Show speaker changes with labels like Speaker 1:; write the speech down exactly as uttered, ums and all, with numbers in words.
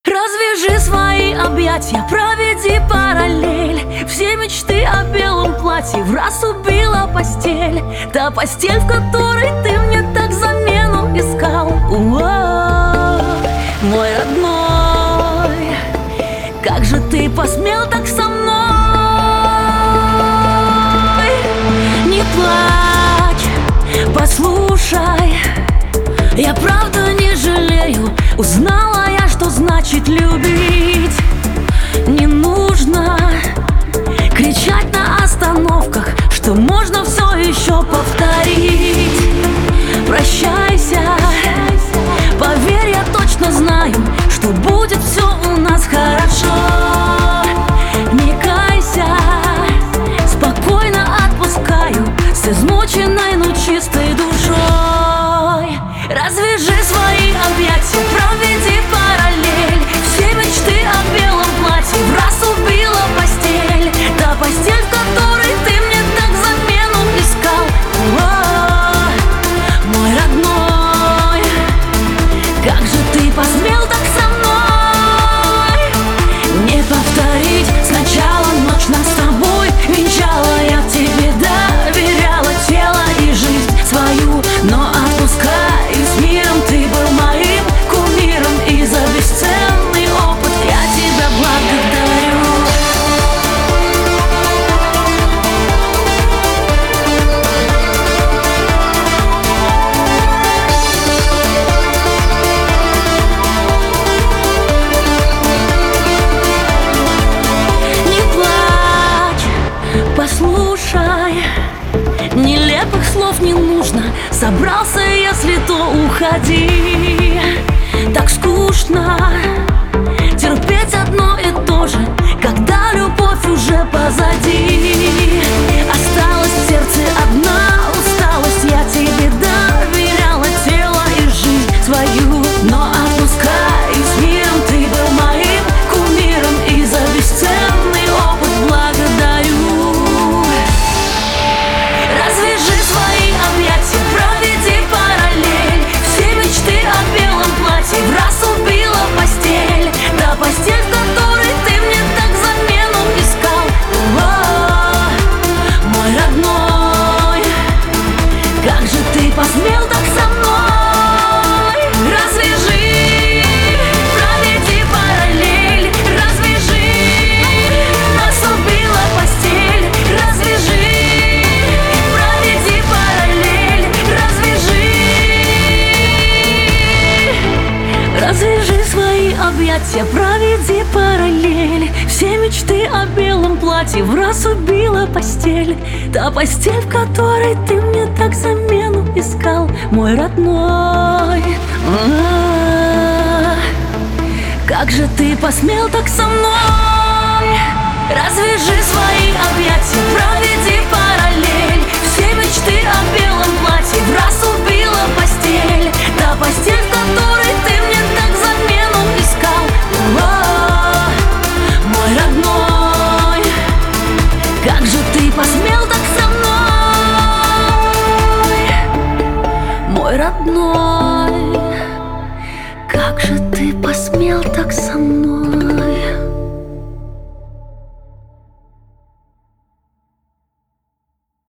Speaker 1: Развяжи свои объятия, проведи параллель. Все мечты о белом платье в раз убила постель. Та постель, в которой ты мне так замену искал. О, мой родной, как же ты посмел так со мной? Не плачь, послушай, я правда не жалею. Узнала я, что значит любить. Не нужно кричать на остановках, что можно все еще повторить. Прощайся, поверь, я точно знаю, что будет все у нас хорошо. Не кайся, спокойно отпускаю с измученной, но чистой душой. Развяжи свои объятия, проведи параллель. Все мечты о белом платье в раз убила постель. Та постель, в которой ты мне так замену искал. О, мой родной, как же ты посмел так со мной? Не повторить сначала ночь нас с тобой венчала. Я тебе доверяла тело и жизнь свою, но отпускай. Послушай, нелепых слов не нужно. Собрался, если то уходи. Так скучно терпеть одно и то же, когда любовь уже позади. Осталась в сердце одна усталость. Я тебе доверяла тело и жизнь свою, но отпускай, и с миром ты был моим кумиром. И за бесценный опыт благодарю. Развяжи свои объятия, проведи параллель. Все мечты о белом платье в раз убила постель. Та постель, в которой ты мне так замену искал. О, мой родной, как же ты посмел так со мной? Развяжи, проведи параллель. Развяжи, нас убила постель. Развяжи, проведи параллель. Развяжи, развяжи свои объятия, проведи параллель. Все мечты о белом платье в раз убила постель. Та постель, в которой ты мне так замену искал, мой родной. А-а-а, как же ты посмел так со мной? Развяжи свои объятия, проведи параллель. Все мечты о белом платье в раз убила постель. Та постель, в которой ты мне так замену искал. О, мой родной, как же ты посмел так со мной? Мой родной, как же ты посмел так со мной?